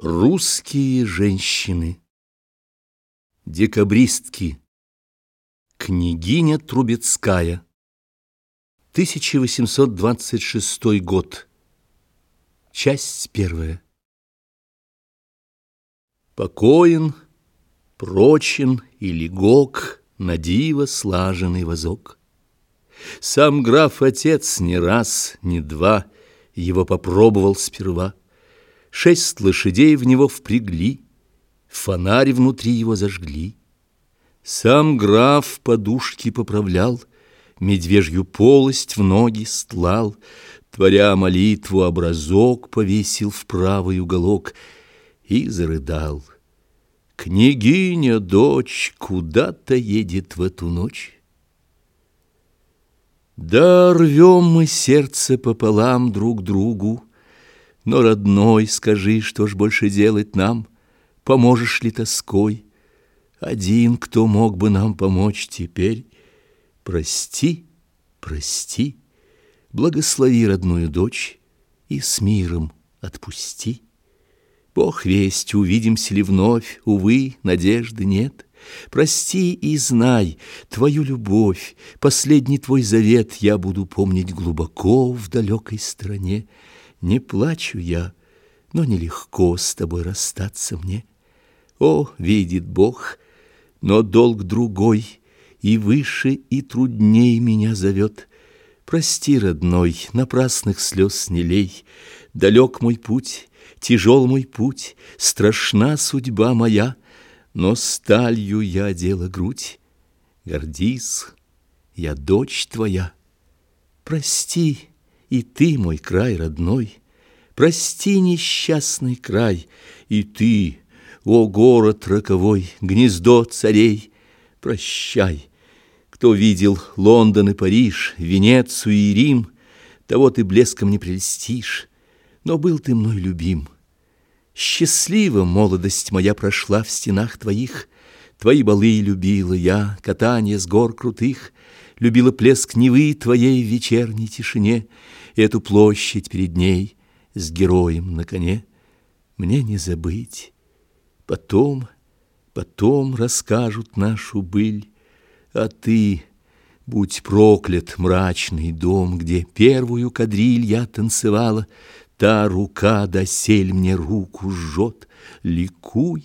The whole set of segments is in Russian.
Русские женщины. Декабристки. Княгиня Трубецкая. 1826 год. Часть первая. Покоен, прочен и легок на диво слаженный возок. Сам граф-отец не раз, не два его попробовал сперва. 6 лошадей в него впрягли, фонарь внутри его зажгли. Сам граф подушки поправлял, медвежью полость в ноги стлал, творя молитву, образок повесил в правый уголок и зарыдал. Княгиня, дочь, куда-то едет в эту ночь. Да рвем мы сердце пополам друг другу, но, родной, скажи, что ж больше делать нам? Поможешь ли тоской? Один, кто мог бы нам помочь теперь. Прости, прости, благослови родную дочь и с миром отпусти. Бог весть, увидимся ли вновь, увы, надежды нет. Прости и знай, твою любовь, последний твой завет я буду помнить глубоко в далекой стране. Не плачу я, но нелегко с тобой расстаться мне. О, видит Бог, но долг другой, и выше, и трудней меня зовет. Прости, родной, напрасных слез не лей. Далек мой путь, тяжел мой путь, страшна судьба моя, но сталью я одела грудь. Гордись, я дочь твоя. Прости, и ты, мой край родной, прости, несчастный край, и ты, о город роковой, гнездо царей, прощай. Кто видел Лондон и Париж, Венецию и Рим, того ты блеском не прельстишь, но был ты мной любим. Счастливо молодость моя прошла в стенах твоих, твои балы любила я, катанье с гор крутых, любила плеск Невы твоей в вечерней тишине, и эту площадь перед ней с героем на коне. Мне не забыть, потом расскажут нашу быль, а ты, будь проклят мрачный дом, где первую кадриль я танцевала, та рука досель мне руку жжет, ликуй.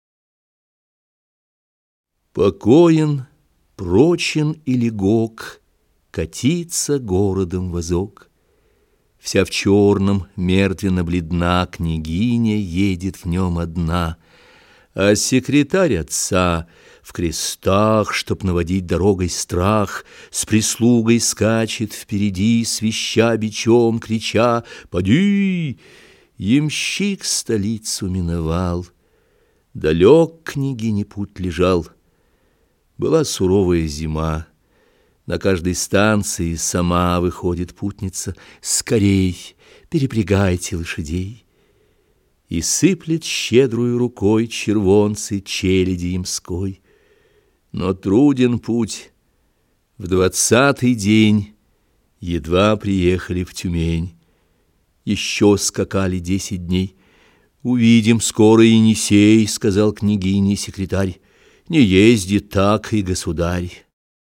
Покоен, прочен и легок катится городом возок. Вся в черном, мертвенно-бледна, княгиня едет в нем одна, а секретарь отца в крестах, чтоб наводить дорогой страх, с прислугой скачет впереди, свища бичом, крича «Поди!». Ямщик столицу миновал, далек княгине путь лежал. Была суровая зима. На каждой станции сама выходит путница. Скорей, перепрягайте лошадей. И сыплет щедрую рукой червонцы челяди ямской. Но труден путь. В 20-й день едва приехали в Тюмень. Еще скакали 10 дней. «Увидим скоро Енисей», — сказал княгине секретарь. «Не ездит так и государь».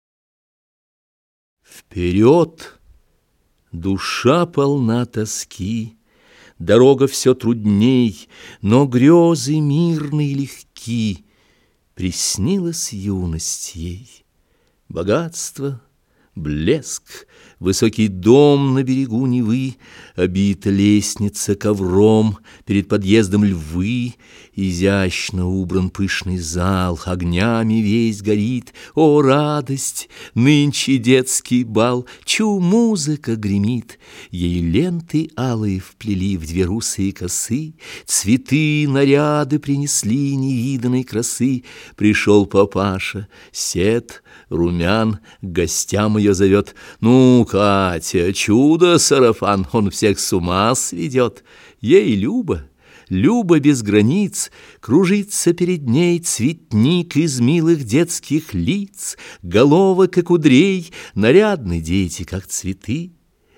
Вперед! Душа полна тоски, дорога все трудней, но грезы мирные легки. Приснилась юность ей, богатство, блеск, высокий дом на берегу Невы, обита лестница ковром, перед подъездом львы, изящно убран пышный зал, огнями весь горит. О, радость! Нынче детский бал, чу музыка гремит. Ей ленты алые вплели в 2 русые косы, цветы, наряды принесли невиданной красы. Пришел папаша, сед, румян, к гостям ее зовет. «Ну, Катя, чудо-сарафан, он всех с ума сведет». Ей любо, любо без границ, кружится перед ней цветник из милых детских лиц, головок и кудрей, нарядны дети, как цветы.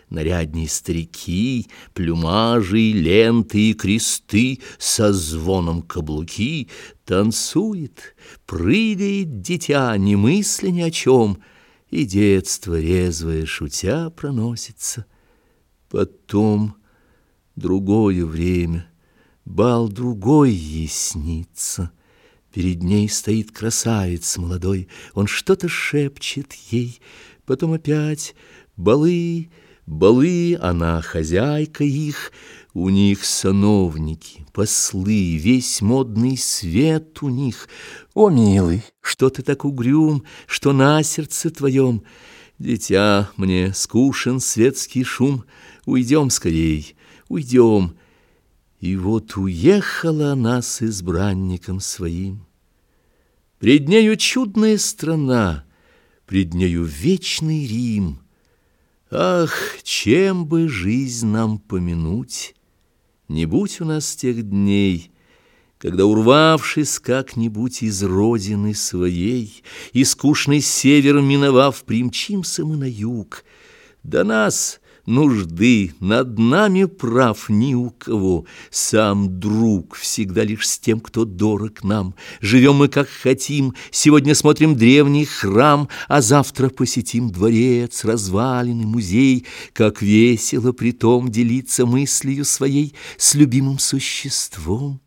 нарядней старики, плюмажи, ленты и кресты, со звоном каблуки. Танцует, прыгает дитя, не мысля ни о чем, и детство резвое шутя проносится. Потом другое время, бал другой ей снится. Перед ней стоит красавец молодой, он что-то шепчет ей. Потом опять балы, балы, она хозяйка их. У них сановники, послы, весь модный свет у них. О, милый, что ты так угрюм, что на сердце твоем? Дитя, мне скучен светский шум, уйдем скорей, уйдем. И вот уехала она с избранником своим. Пред нею чудная страна, пред нею вечный Рим. Ах, чем бы жизнь нам помянуть, не будь у нас тех дней, когда, урвавшись как-нибудь из родины своей, и скучный север миновав, примчимся мы на юг. До нас нужды, над нами прав ни у кого. Сам друг всегда лишь с тем, кто дорог нам. Живем мы, как хотим, сегодня смотрим древний храм, а завтра посетим дворец, развалины, музей. Как весело притом делиться мыслью своей с любимым существом.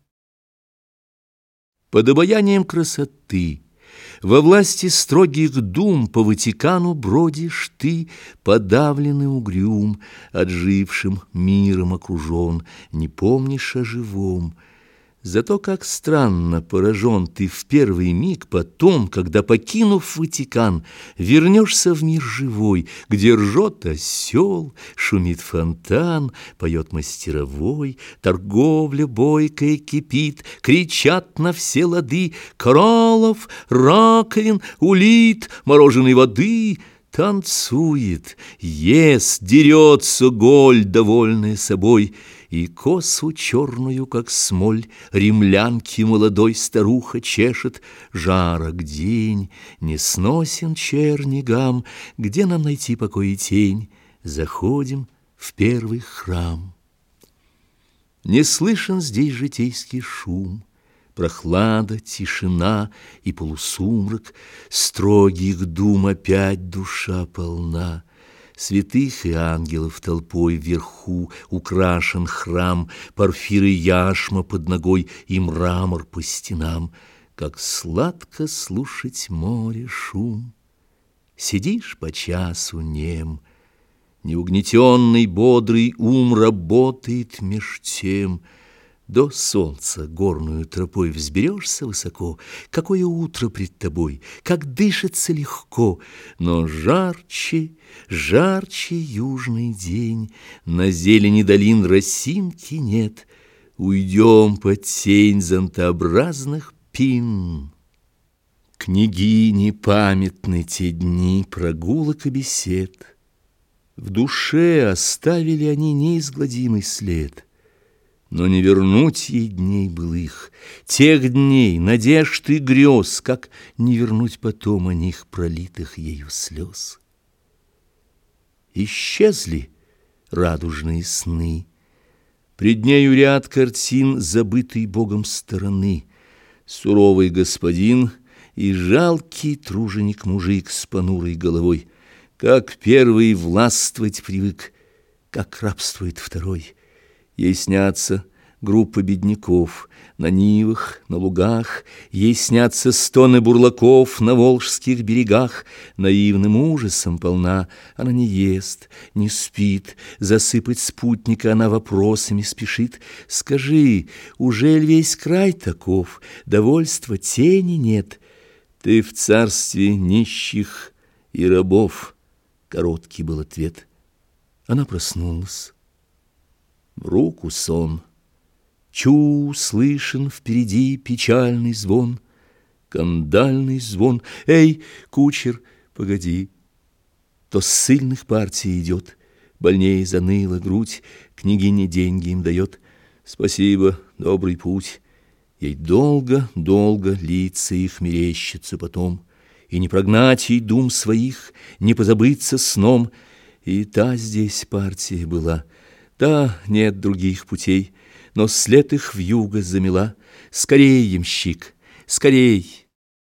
Под обаянием красоты, во власти строгих дум, по Ватикану бродишь ты, подавленный угрюм, отжившим миром окружен, не помнишь о живом. Зато как странно поражен ты в первый миг потом, когда, покинув Ватикан, вернешься в мир живой, где ржет осел, шумит фонтан, поет мастеровой, торговля бойкая кипит, кричат на все лады кораллов, раковин, улит, мороженой воды. Танцует, ест, дерется голь, довольная собой, и косу черную, как смоль, римлянки молодой старуха чешет. Жарок день, не сносен черни гам, где нам найти покой и тень? Заходим в первый храм. Не слышен здесь житейский шум, прохлада, тишина и полусумрак, строгих дум опять душа полна. Святых и ангелов толпой вверху украшен храм, порфир и яшма под ногой и мрамор по стенам. Как сладко слушать море шум. Сидишь по часу нем, неугнетенный бодрый ум работает меж тем. До солнца горную тропой взберешься высоко, какое утро пред тобой, как дышится легко, но жарче, жарче южный день, на зелени долин росинки нет, уйдем под тень зонтообразных пин. Княгини памятны те дни прогулок и бесед, в душе оставили они неизгладимый след. Но не вернуть ей дней былых, тех дней, надежд и грез, как не вернуть потом о них пролитых ею слез. Исчезли радужные сны, пред нею ряд картин, забытый Богом стороны. Суровый господин и жалкий труженик-мужик с понурой головой. Как первый властвовать привык, как рабствует второй. Ей снятся группы бедняков на нивах, на лугах, ей снятся стоны бурлаков на волжских берегах. Наивным ужасом полна, она не ест, не спит, засыпать спутника она вопросами спешит. Скажи, ужель весь край таков, довольства тени нет? Ты в царстве нищих и рабов, короткий был ответ. Она проснулась. В руку сон. Чу, слышен впереди печальный звон, кандальный звон. Эй, кучер, погоди. То с сильных партий идет, больней заныла грудь, княгиня деньги им дает. Спасибо, добрый путь. Ей долго, долго лица их мерещится потом, и не прогнать ей дум своих, не позабыться сном. И та здесь партия была, да нет других путей, но след их вьюга замела. Скорей, ямщик, скорей!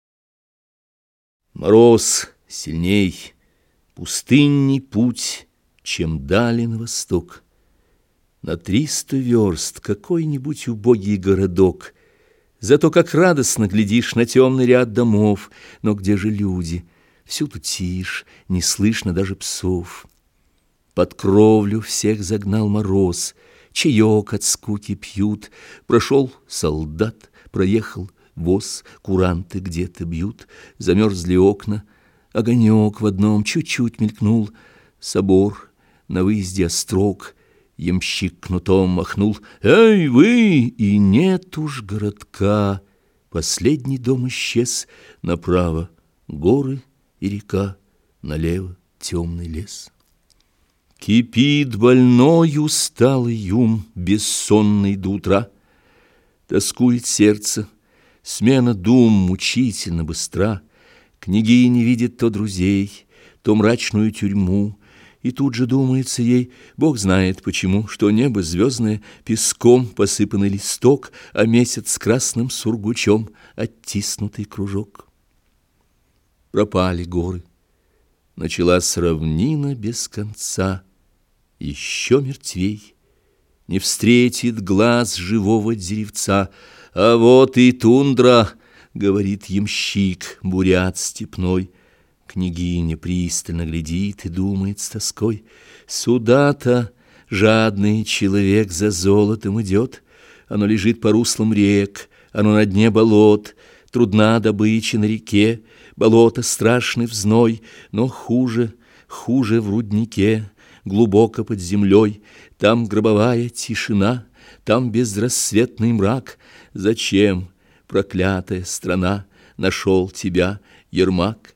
Мороз сильней, пустынней путь, чем дали на восток. На 300 верст какой-нибудь убогий городок. Зато как радостно глядишь на темный ряд домов. Но где же люди? Всюду тишь, не слышно даже псов. Под кровлю всех загнал мороз, чаек от скуки пьют. Прошел солдат, проехал воз, куранты где-то бьют. Замерзли окна, огонек в одном чуть-чуть мелькнул. Собор на выезде острог, ямщик кнутом махнул. «Эй, вы!» И нет уж городка. Последний дом исчез. Направо горы и река, налево темный лес. Кипит больной усталый юм, бессонный до утра. Тоскует сердце, смена дум мучительно быстра. Княгиня видит то друзей, то мрачную тюрьму, и тут же думается ей, Бог знает почему, что небо звездное, песком посыпанный листок, а месяц красным сургучом оттиснутый кружок. Пропали горы, началась равнина без конца, еще мертвей, не встретит глаз живого деревца. А вот и тундра, говорит ямщик, бурят степной. Княгиня пристально глядит и думает с тоской. Сюда-то жадный человек за золотом идет. Оно лежит по руслам рек, оно на дне болот. Трудна добыча на реке, болото страшный взной, но хуже в руднике, глубоко под землей. Там гробовая тишина, там безрассветный мрак. Зачем, проклятая страна, нашел тебя Ермак?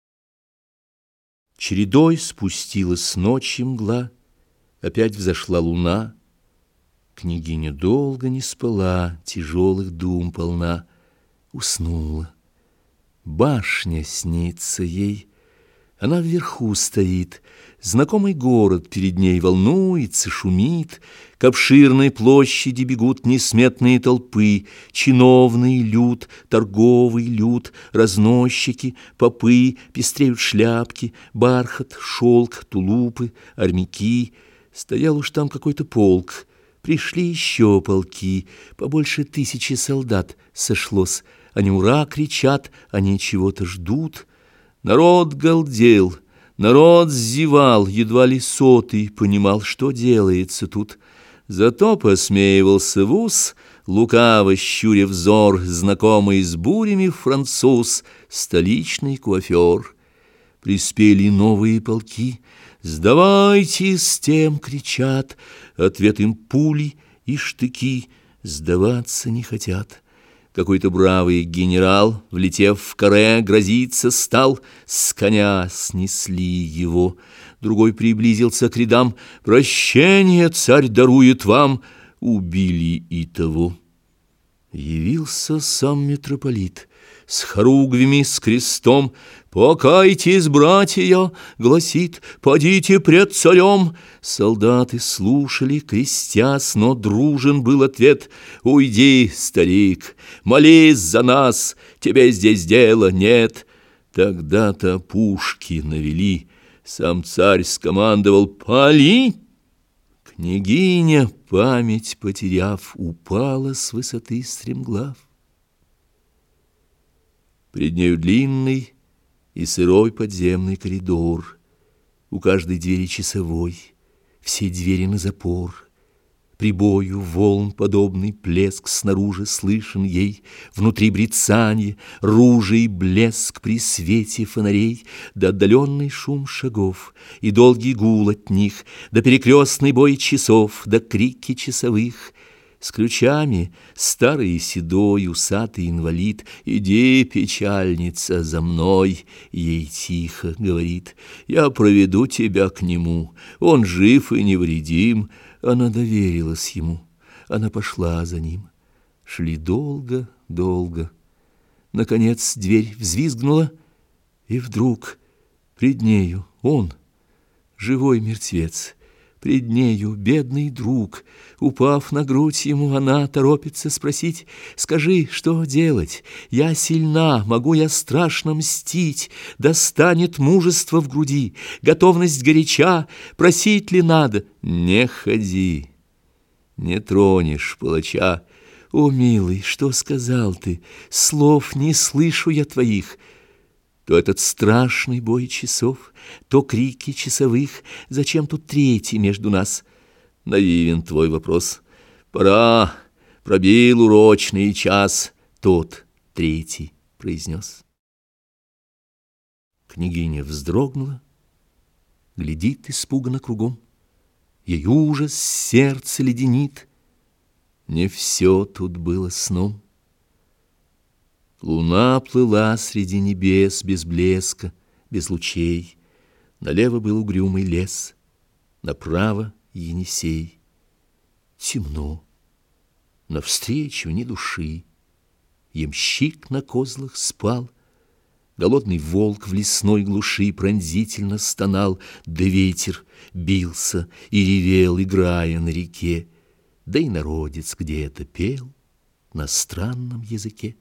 Чередой спустилась ночь и мгла, опять взошла луна. Княгиня долго не спала, тяжелых дум полна. Уснула. Башня снится ей. Она вверху стоит, знакомый город перед ней волнуется, шумит. К обширной площади бегут несметные толпы, чиновный люд, торговый люд, разносчики, попы, пестреют шляпки, бархат, шелк, тулупы, армяки. Стоял уж там какой-то полк, пришли еще полки, побольше 1000 солдат сошлось. Они ура кричат, они чего-то ждут. Народ галдел, народ зевал, едва ли сотый понимал, что делается тут. Зато посмеивался в ус, лукаво щуря взор, знакомый с бурями француз, столичный куафер. Приспели новые полки, «Сдавайте!» с тем кричат, ответ им пули и штыки, сдаваться не хотят. Какой-то бравый генерал, влетев в каре, грозиться стал, с коня снесли его. Другой приблизился к рядам, «Прощение царь дарует вам!» Убили и того. Явился сам митрополит с хоругвями, с крестом. «Покайтесь, братья!» — гласит, «подите пред царем!» Солдаты слушали, крестясь, но дружен был ответ: «Уйди, старик, молись за нас, тебе здесь дела нет». Тогда-то пушки навели, сам царь скомандовал: «Пали!» Княгиня, память потеряв, упала с высоты стремглав. Пред нею длинный и сырой подземный коридор, у каждой двери часовой, все двери на запор. Прибою волн подобный плеск снаружи слышен ей, внутри брецанье, ружей блеск при свете фонарей, да отдаленный шум шагов и долгий гул от них, да перекрестный бой часов, да крики часовых. С ключами старый и седой усатый инвалид: «Иди, печальница, за мной!» Ей тихо говорит: «Я проведу тебя к нему, он жив и невредим». Она доверилась ему, она пошла за ним. Шли долго, долго. Наконец дверь взвизгнула, и вдруг пред нею он, живой мертвец. Пред нею бедный друг, упав на грудь ему, она торопится спросить: «Скажи, что делать? Я сильна, могу я страшно мстить, достанет мужество в груди, готовность горяча, просить ли надо?» «Не ходи, не тронешь палача». «О, милый, что сказал ты? Слов не слышу я твоих». То этот страшный бой часов, то крики часовых. Зачем тут третий между нас? Наивен твой вопрос. Пора, пробил урочный час. Тот третий произнес. Княгиня вздрогнула, глядит испуганно кругом. Ей ужас сердце леденит. Не все тут было сном. Луна плыла среди небес без блеска, без лучей. Налево был угрюмый лес, направо Енисей. Темно, навстречу ни души. Ямщик на козлах спал, голодный волк в лесной глуши пронзительно стонал, да ветер бился и ревел, играя на реке, да и народец где-то пел на странном языке.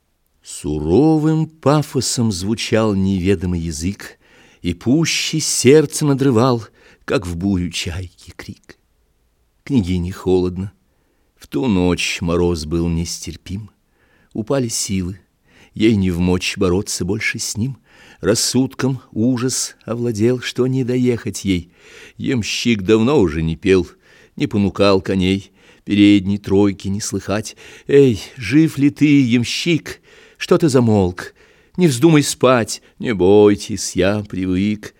Суровым пафосом звучал неведомый язык, и пуще сердце надрывал, как в бурю чайки крик. Княгине холодно, в ту ночь мороз был нестерпим. Упали силы, ей не вмочь бороться больше с ним. Рассудком ужас овладел, что не доехать ей. Ямщик давно уже не пел, не понукал коней, передней тройки не слыхать. «Эй, жив ли ты, ямщик? Что ты замолк? Не вздумай спать, не бойтесь, я привык».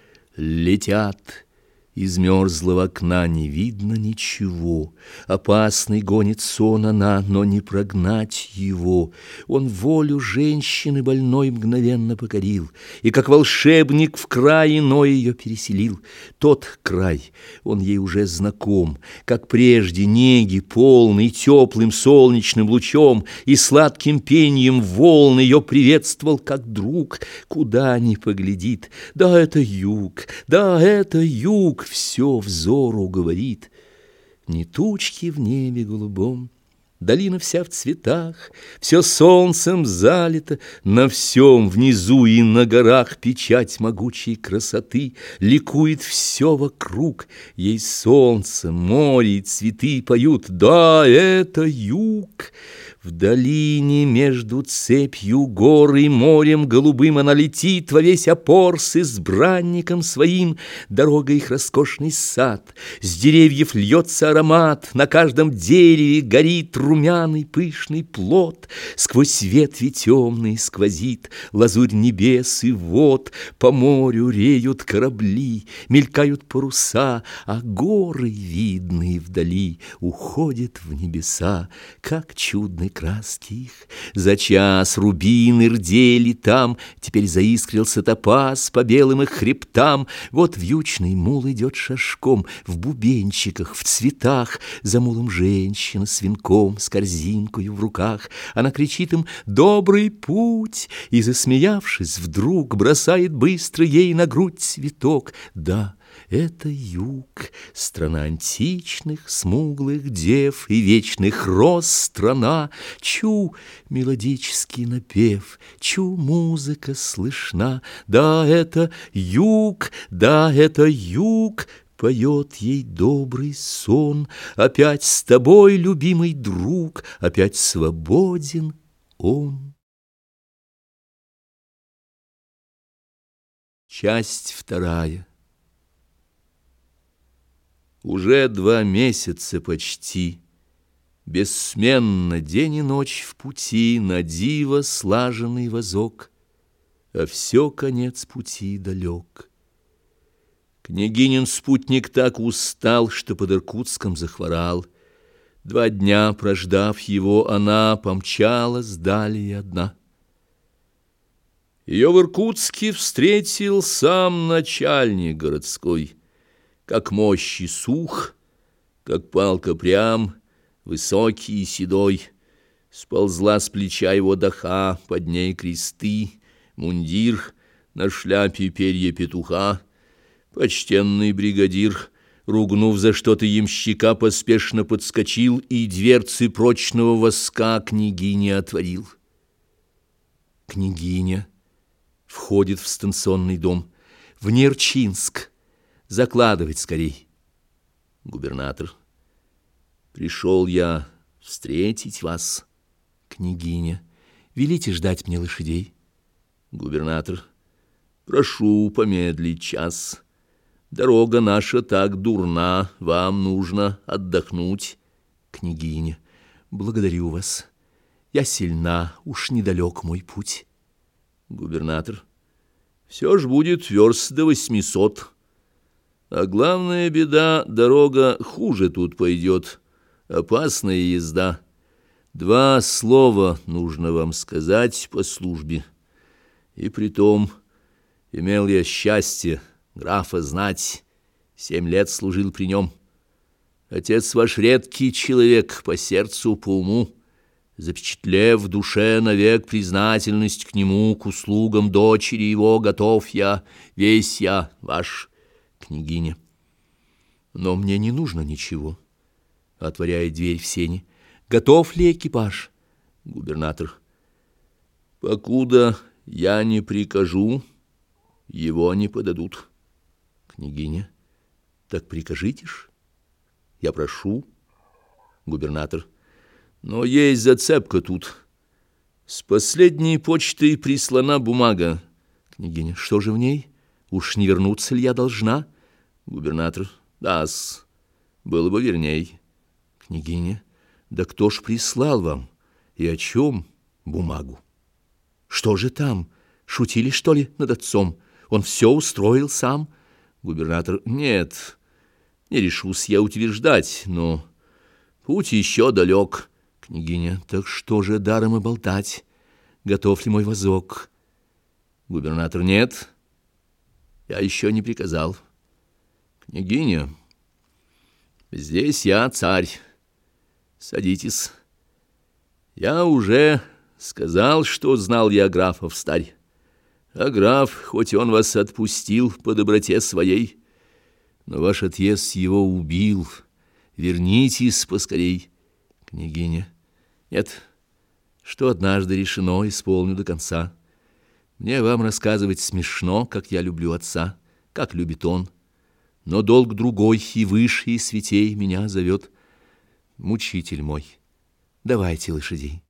Летят. Из мёрзлого окна не видно ничего. Опасный гонит сон она, но не прогнать его. Он волю женщины больной мгновенно покорил, и как волшебник в край иной ее переселил. Тот край, он ей уже знаком, как прежде неги полный теплым солнечным лучом и сладким пеньем волн ее приветствовал как друг. Куда ни поглядит, да это юг, да это юг, все взору говорит. Ни тучки в небе голубом, долина вся в цветах, все солнцем залито, на всем внизу и на горах печать могучей красоты, ликует все вокруг, ей солнце, море и цветы поют. Да, это юг. В долине между цепью гор и морем голубым она летит во весь опор с избранником своим. Дорога их роскошный сад, с деревьев льется аромат, на каждом дереве горит румяный пышный плод. Сквозь ветви темные сквозит лазурь небес и вод, по морю реют корабли, мелькают паруса, а горы, видные вдали, уходят в небеса, как чудный краски их. За час рубины рдели там, теперь заискрился топаз по белым их хребтам. Вот вьючный мул идет шашком, в бубенчиках, в цветах. За мулом женщина с венком, с корзинкою в руках. Она кричит им «Добрый путь!» и, засмеявшись, вдруг бросает быстро ей на грудь цветок. Да, это юг, страна античных, смуглых дев и вечных роз страна. Чу мелодический напев, чу музыка слышна. Да, это юг, да, это юг, поет ей добрый сон. Опять с тобой, любимый друг, опять свободен он. Часть вторая. Уже 2 месяца почти, бессменно день и ночь в пути, на диво слаженный возок, а все конец пути далек. Княгинин спутник так устал, что под Иркутском захворал. 2 дня прождав его, она помчалась далее одна. Ее в Иркутске встретил сам начальник городской, как мощи сух, как палка прям, высокий и седой. Сползла с плеча его даха, под ней кресты, мундир, на шляпе перья петуха. Почтенный бригадир, ругнув за что-то ямщика, поспешно подскочил и дверцы прочного воска княгине отворил. Княгиня входит в станционный дом. В Нерчинск. Закладывать скорей. Губернатор. Пришел я встретить вас. Княгиня. Велите ждать мне лошадей. Губернатор. Прошу помедлить час. Дорога наша так дурна, вам нужно отдохнуть. Княгиня. Благодарю вас. Я сильна, уж недалек мой путь. Губернатор. Все ж будет верст до 800. А главная беда, дорога хуже тут пойдет. Опасная езда. 2 слова нужно вам сказать по службе. И притом имел я счастье графа знать. 7 лет служил при нем. Отец ваш редкий человек по сердцу, по уму. Запечатлев в душе навек признательность к нему, к услугам дочери его, готов я, весь я ваш. Княгиня. Но мне не нужно ничего. Отворяет дверь в сени. Готов ли экипаж? Губернатор. Покуда я не прикажу, его не подадут. Княгиня. Так прикажите ж. Я прошу. Губернатор. Но есть зацепка тут. С последней почтой прислана бумага. Княгиня. Что же в ней? Уж не вернуться ли я должна? Губернатор. Да-с, было бы верней. Княгиня. Да кто ж прислал вам? И о чем бумагу? Что же там? Шутили, что ли, над отцом? Он все устроил сам? Губернатор. Нет, не решусь я утверждать, но путь еще далек. Княгиня. Так что же даром и болтать? Готов ли мой возок? Губернатор. Нет, я еще не приказал. Княгиня. Здесь я царь. Садитесь. Я уже сказал, что знал я графа встарь. А граф, хоть он вас отпустил по доброте своей, но ваш отъезд его убил. Вернитесь поскорей. Княгиня. Нет, что однажды решено, исполню до конца. Мне вам рассказывать смешно, как я люблю отца, как любит он. Но долг другой и выше, и святей меня зовет. Мучитель мой, давайте лошадей.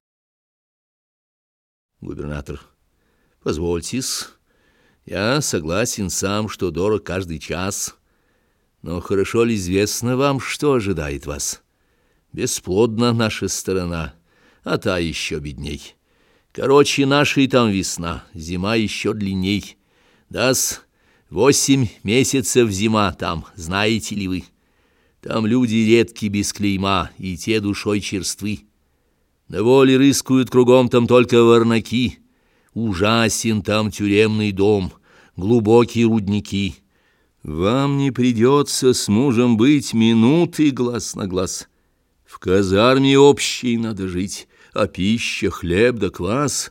Губернатор. Позвольте-с, я согласен сам, что дорог каждый час. Но хорошо ли известно вам, что ожидает вас? Бесплодна наша сторона, а та еще бедней. Короче, нашей там весна, зима еще длинней. Да-с, 8 месяцев зима там, знаете ли вы? Там люди редки без клейма, и те душой черствы. На воле рыскают кругом там только ворнаки. Ужасен там тюремный дом, глубокие рудники. Вам не придется с мужем быть минуты глаз на глаз. В казарме общей надо жить, а пища, хлеб да квас.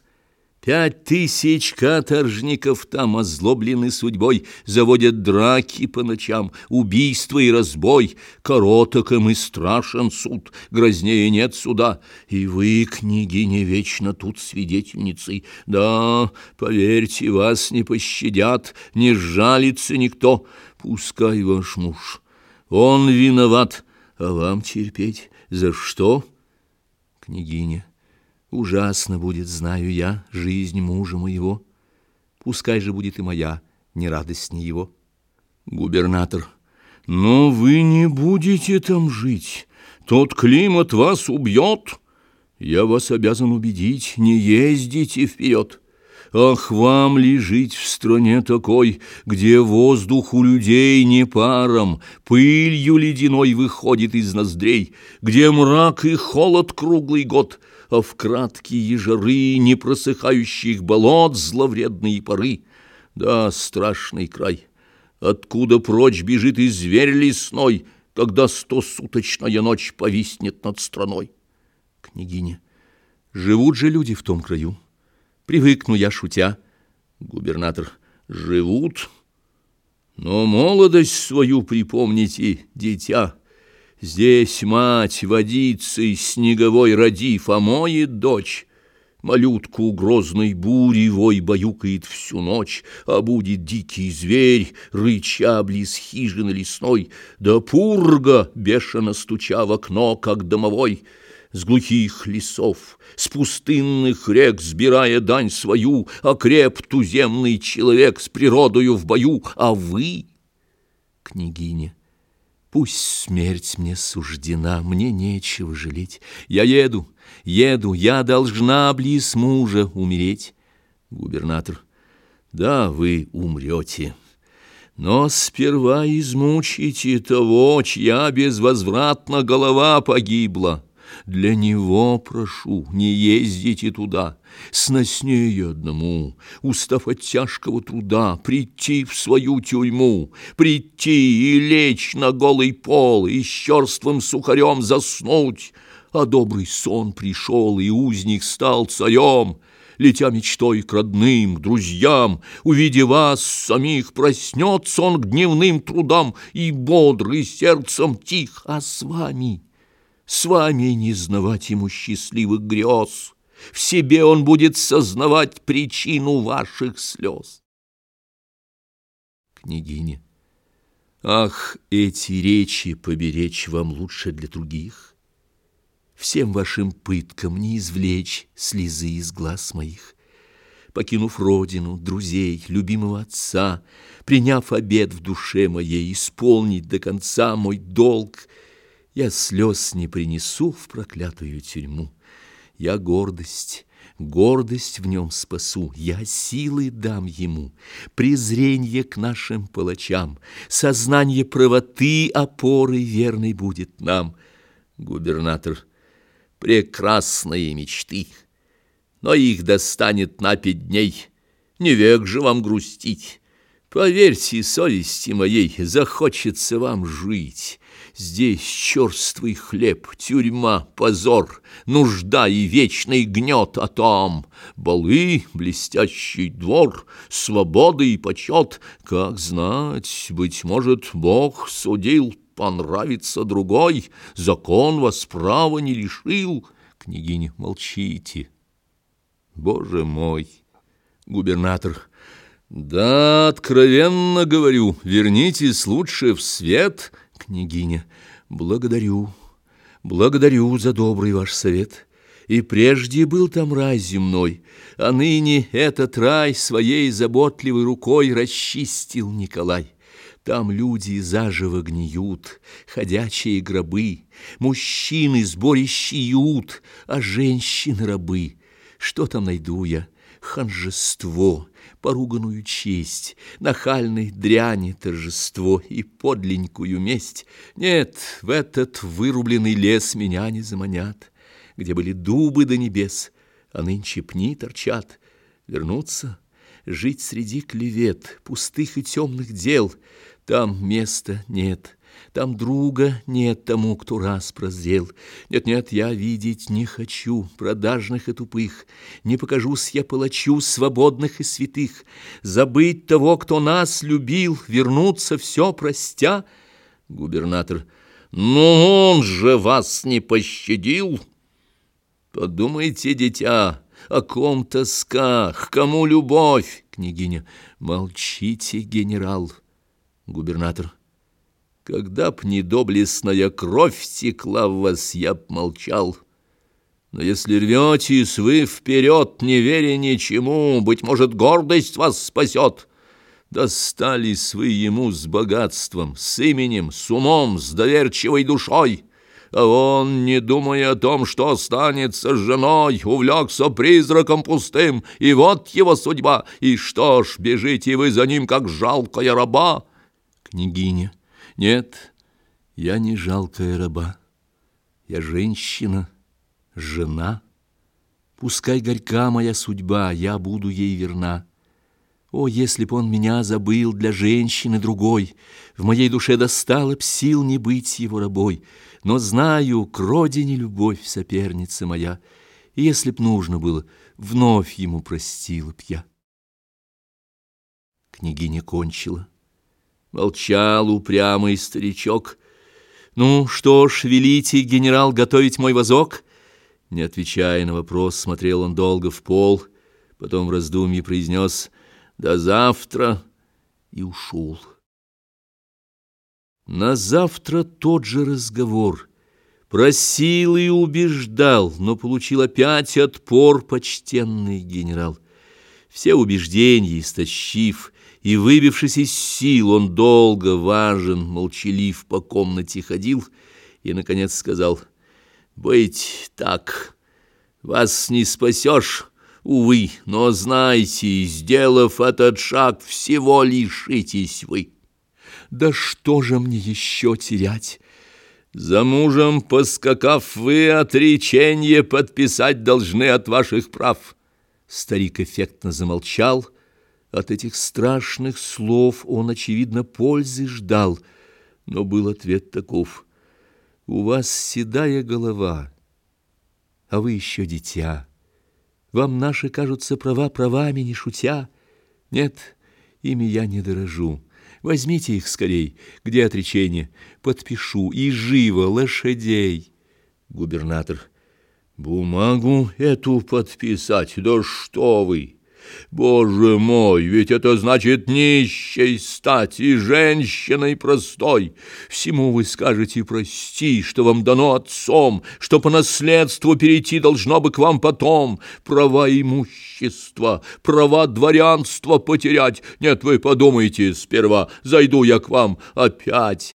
5000 каторжников там озлоблены судьбой, заводят драки по ночам, убийства и разбой. Короток им и страшен суд, грознее нет суда. И вы, княгиня, вечно тут свидетельницей. Да, поверьте, вас не пощадят, не сжалится никто. Пускай ваш муж, он виноват, а вам терпеть за что? Княгиня. Ужасно будет, знаю я, жизнь мужа моего. Пускай же будет и моя, не радостней его. Губернатор. Но вы не будете там жить. Тот климат вас убьет. Я вас обязан убедить, не ездите вперед. Ах, вам ли жить в стране такой, где воздух у людей не паром, пылью ледяной выходит из ноздрей, где мрак и холод круглый год, а в краткие жары непросыхающих болот зловредные поры. Да, страшный край, откуда прочь бежит и зверь лесной, когда 100-суточная ночь повиснет над страной. Княгиня. Живут же люди в том краю. Привыкну я, шутя. Губернатор. Живут, Но молодость свою припомните, дитя. Здесь мать водицей снеговой родив, омоет дочь. Малютку грозной бури вой баюкает всю ночь, а будет дикий зверь, рыча близ хижины лесной, да пурга, бешено стуча в окно, как домовой. С глухих лесов, с пустынных рек, сбирая дань свою, окреп туземный человек с природою в бою, а вы, княгиня, пусть смерть мне суждена, мне нечего жалеть. Я еду, я должна близ мужа умереть. Губернатор. Да, вы умрете, но сперва измучите того, чья безвозвратно голова погибла. Для него прошу, не ездите туда, сноснее одному, устав от тяжкого труда, прийти в свою тюрьму, прийти и лечь на голый пол, и с черствым сухарем заснуть. А добрый сон пришел, и узник стал царем. Летя мечтой к родным, к друзьям, увидя вас самих, проснется он к дневным трудам, и бодрый сердцем тих, а с вами не знавать ему счастливых грез, в себе он будет сознавать причину ваших слез. Княгиня. Ах, эти речи поберечь вам лучше для других. Всем вашим пыткам не извлечь слезы из глаз моих. Покинув родину, друзей, любимого отца, приняв обет в душе моей, исполнить до конца мой долг, я слез не принесу в проклятую тюрьму. Я гордость в нем спасу, я силы дам ему, презренье к нашим палачам, сознание правоты опорой верной будет нам. Губернатор. Прекрасные мечты, но их достанет на 5 дней, не век же вам грустить. Поверьте совести моей, захочется вам жить. Здесь черствый хлеб, тюрьма, позор, нужда и вечный гнет, а там балы, блестящий двор, свобода и почет. Как знать, быть может, Бог судил, понравится другой, закон вас права не лишил. Княгиня, молчите. Боже мой! Губернатор. Да, откровенно говорю, вернитесь лучше в свет. Княгиня. Благодарю за добрый ваш совет. И прежде был там рай земной, а ныне этот рай своей заботливой рукой расчистил Николай. Там люди заживо гниют, ходячие гробы, мужчины сборище ют, а женщины рабы. Что там найду я? Ханжество, поруганную честь, нахальной дряни торжество и подленькую месть. Нет, в этот вырубленный лес меня не заманят, где были дубы до небес, а нынче пни торчат. Вернуться, жить среди клевет, пустых и темных дел. Там места нет, там друга нет тому, кто раз прозрел. Нет, я видеть не хочу продажных и тупых, не покажусь я палачу свободных и святых. Забыть того, кто нас любил, вернуться все простя. Губернатор. Ну, он же вас не пощадил. Подумайте, дитя, о ком тоска, к кому любовь. Княгиня. Молчите, генерал. Губернатор. Когда б не доблестная кровь текла в вас, я б молчал. Но если рветесь вы вперед, не веря ничему, быть может, гордость вас спасет. Достались вы ему с богатством, с именем, с умом, с доверчивой душой. А он, не думая о том, что останется с женой, увлекся призраком пустым, и вот его судьба. И что ж, бежите вы за ним, как жалкая раба? Княгиня. Нет, я не жалкая раба. Я женщина, жена. Пускай горька моя судьба, я буду ей верна. О, если б он меня забыл для женщины другой, в моей душе достало б сил не быть его рабой. Но знаю, к родине любовь соперница моя, и если б нужно было, вновь ему простила б я. Княгиня кончила. Молчал упрямый старичок. «Ну что ж, велите, генерал, готовить мой возок?» Не отвечая на вопрос, смотрел он долго в пол, потом в раздумье произнес «До завтра» и ушел. На завтра тот же разговор. Просил и убеждал, но получил опять отпор почтенный генерал. Все убеждения истощив и выбившись из сил, он долго, важен, молчалив по комнате ходил и, наконец, сказал: «Быть так, вас не спасешь, увы, но знайте, сделав этот шаг, всего лишитесь вы». «Да что же мне еще терять?» «За мужем поскакав, вы отречение подписать должны от ваших прав». Старик эффектно замолчал. От этих страшных слов он, очевидно, пользы ждал, но был ответ таков: «У вас седая голова, а вы еще дитя. Вам наши кажутся права правами, не шутя. Нет, ими я не дорожу. Возьмите их скорей, где отречение? Подпишу, и живо лошадей». Губернатор: «Бумагу эту подписать? Да что вы! Боже мой, ведь это значит нищей стать и женщиной простой. Всему вы скажете прости, что вам дано отцом, что по наследству перейти должно бы к вам потом. Права имущества, права дворянства потерять. Нет, вы подумайте сперва, зайду я к вам опять».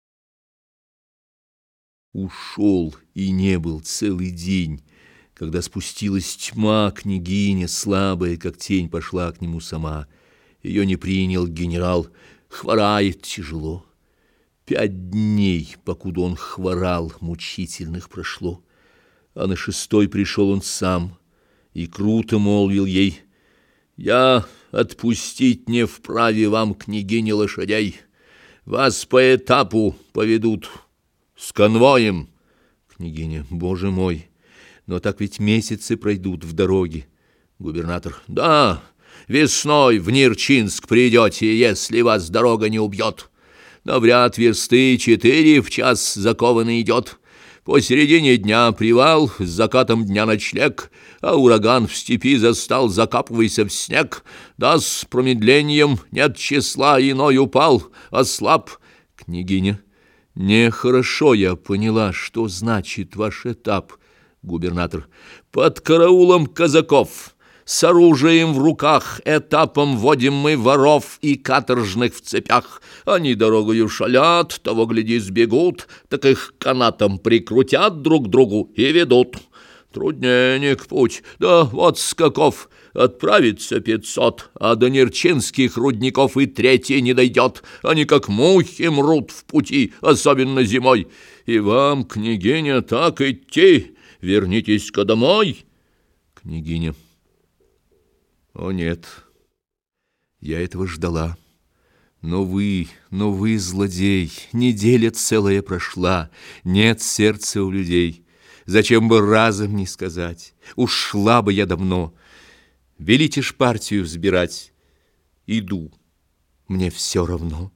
Ушел и не был целый день. Когда спустилась тьма, княгиня, слабая, как тень, пошла к нему сама. Ее не принял генерал, хворает тяжело. 5 дней, покуда он хворал, мучительных прошло. А на 6-й пришел он сам и круто молвил ей: «Я отпустить не вправе вам, княгиня, лошадей. Вас по этапу поведут с конвоем». Княгиня: «Боже мой! Но так ведь месяцы пройдут в дороге». Губернатор: «Да, весной в Нерчинск придете, если вас дорога не убьет. Навряд версты 4 в час закованный идет. Посередине дня привал, с закатом дня ночлег, а ураган в степи застал, закапывайся в снег. Да с промедлением нет числа, иной упал, ослаб». Княгиня: «Нехорошо я поняла, что значит ваш этап». Губернатор: «Под караулом казаков, с оружием в руках, этапом водим мы воров и каторжных в цепях. Они дорогою шалят, того, гляди, сбегут, так их канатом прикрутят друг к другу и ведут. Трудненек путь, да вот с каков, отправится 500, а до Нерчинских рудников и 3 не дойдет. Они как мухи мрут в пути, особенно зимой. И вам, княгиня, так идти? Вернитесь-ка домой». Княгиня: «О нет, я этого ждала. Но вы, злодей, неделя целая прошла, нет сердца у людей. Зачем бы разом не сказать? Ушла бы я давно. Велите ж партию взбирать. Иду, мне все равно».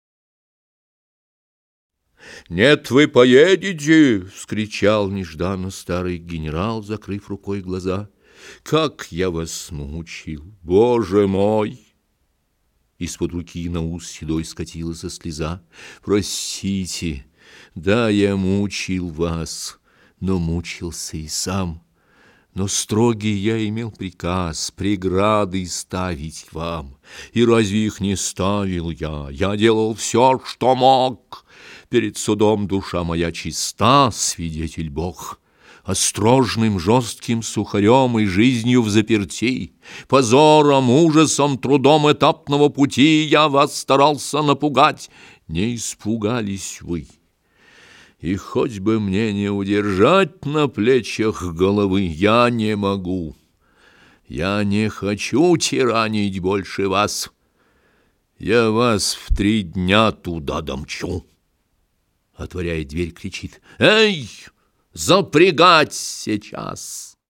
«Нет, вы поедете!» — вскричал нежданно старый генерал, закрыв рукой глаза. «Как я вас мучил, Боже мой!» Из-под руки на ус седой скатилась слеза. «Простите, да, я мучил вас, но мучился и сам. Но строгий я имел приказ преграды ставить вам. И разве их не ставил я? Я делал все, что мог. Перед судом душа моя чиста, свидетель Бог. Острожным, жестким сухарем и жизнью взаперти, позором, ужасом, трудом этапного пути я вас старался напугать. Не испугались вы. И хоть бы мне не удержать на плечах головы, я не могу. Я не хочу тиранить больше вас. Я вас в 3 дня туда домчу». Отворяя дверь, кричит: «Эй, запрягать сейчас!»